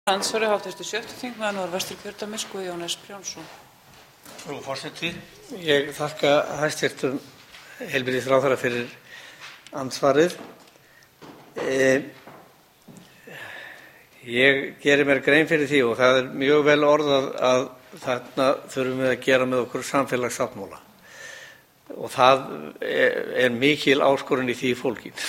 Andsvari hv. 7. þingmaður Norðvesturkjördæmis Guðjón S. Brjánsson. Frú forseti, ég þakka hæstv. Heilbrigðisráðherra fyrir andsvarið. Ég geri mér grein fyrir því og það er mjög vel orðað að þarna þurfum við að gera með okkur samfélagssáttmála og það er mikil áskorun í því fólgin.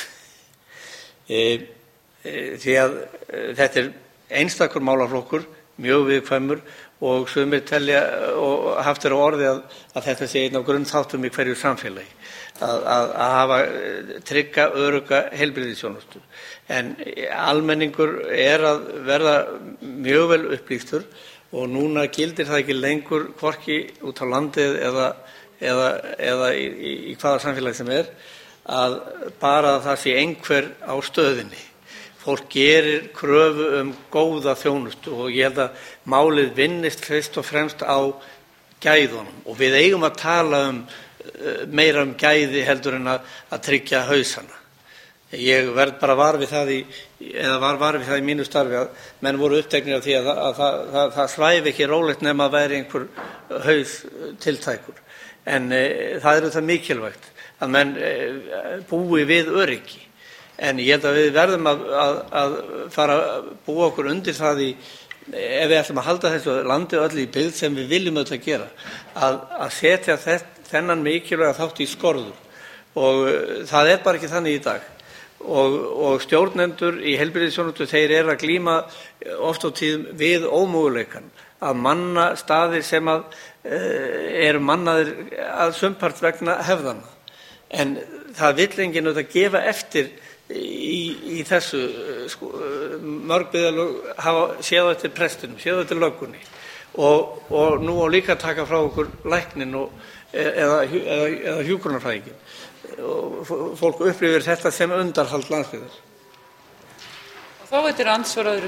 Því að þetta er einstakur málaflokkur, mjög viðkvæmur og sumir telja og haft er á orði að þetta sé einn af grunnþáttum í hverju samfélagi, að hafa trygga, örugga heilbrigðisþjónustu. En almenningur er að verða mjög vel upplýstur og núna gildir það ekki lengur hvorki út á landið eða í hvaða samfélagi sem er að bara það sé einhver á stöðinni. Fólk gerir kröfu góða þjónustu og ég held að málið vinnist fyrst og fremst á gæðunum og við eigum að tala meira gæði heldur en að tryggja hausana. Ég verð bara var við það í mínu starfi að menn voru uppteknir af því að það svæfi ekki rólegt nema að væri einhver haus tiltækur. En það er það mikilvægt að menn búi við öryggi. En ég held að við verðum að fara að búa okkur undir það ef við ætlum að halda þessu landi öllu í byggð sem við viljum auðvitað gera, að setja þennan mikilvæga þátt í skorður. Og það er bara ekki þannig í dag. Og stjórnendur í heilbrigðisþjónustu, þeir eru að glíma oft á tíðum við ómöguleikann að manna staðir sem eru mannaðir að sumpart vegna hefðanna. En það vill enginn auðvitað gefa eftir í þessu. Mörg byggðarlög hafa séð eftir prestinum, séð eftir löggunni og nú á líka að taka frá okkur læknin eða hjúkrunarfræðinginn. Fólk upplifir þetta sem undanhald landsbyggðar. Þá veitir andsvar öðru